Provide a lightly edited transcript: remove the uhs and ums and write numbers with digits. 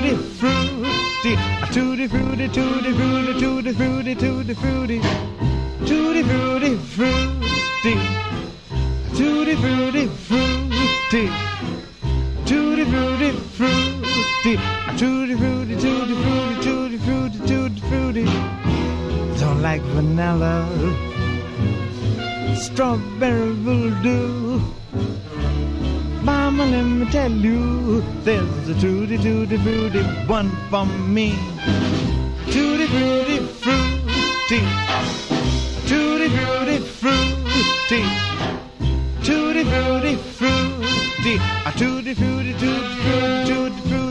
fruity, a tutti frutti, tutti frutti, tutti frutti, tutti frutti, tutti frutti, fruity, tutti frutti, fruity, tutti frutti, fruity, a tutti frutti, tutti frutti, tutti frutti, tutti frutti. Don't like vanilla, strawberry will do. Mama, let me tell you, there's a tutti tutti frutti one for me. Tutti frutti frutti, tutti frutti frutti, tutti frutti frutti, a tutti frutti tutti frutti tutti frutti.